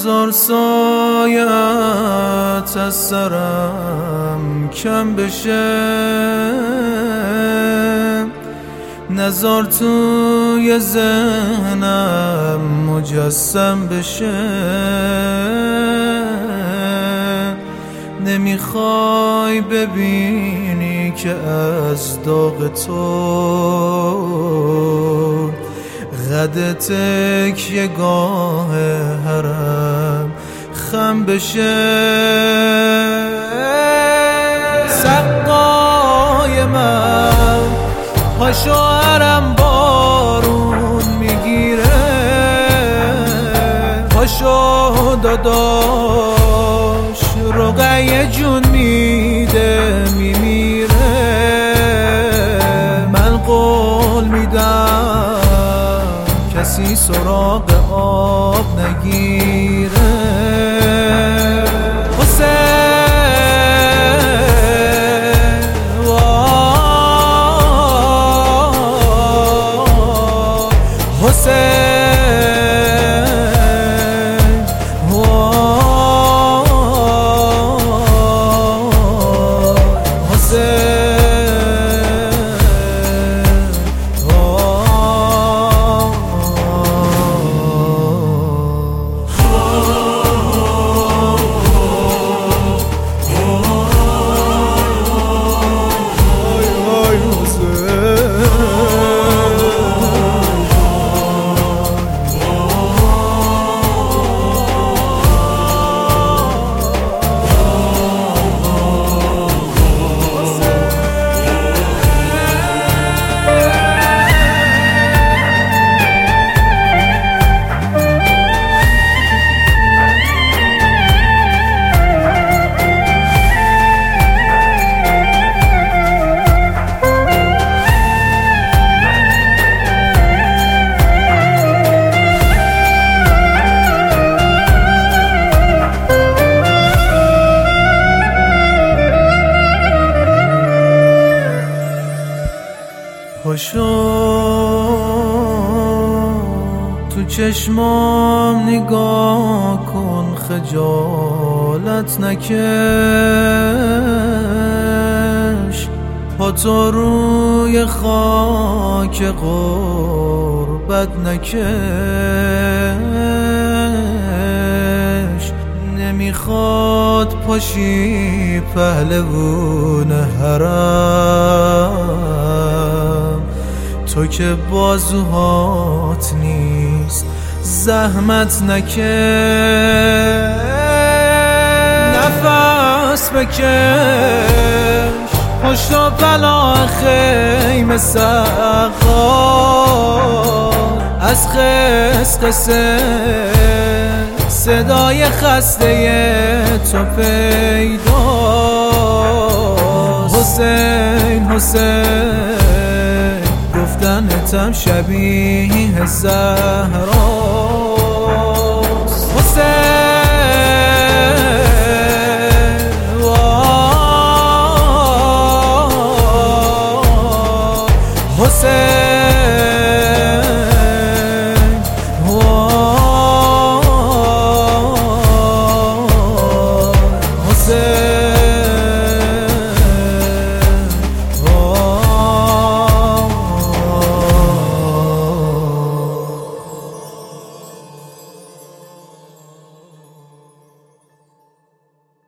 نزار سایت از سرم کم بشه، نزار توی ذهنم مجسم بشه. نمیخوای ببینی که از داغ تو قد تکیه گاه حرم خم بشه. سقای من پاشو حرم بارون میگیره، پاشو داداش رقیه جون میده میمیره. من قول میدم کسی سراغ آب نگیره. پاشو تو چشمام نگاه کن، خجالت نکش. پا تو روی خاک غربت نکش. نمیخواد پاشی پهلوون حرم، تو که بازوهات نیست زحمت نکش. نفس بکش پشت و پلا خیمه سقا، از خسخسه صدای خسته تو پیداست. حسین حسین گفتنتم شبیه زهراست. حسین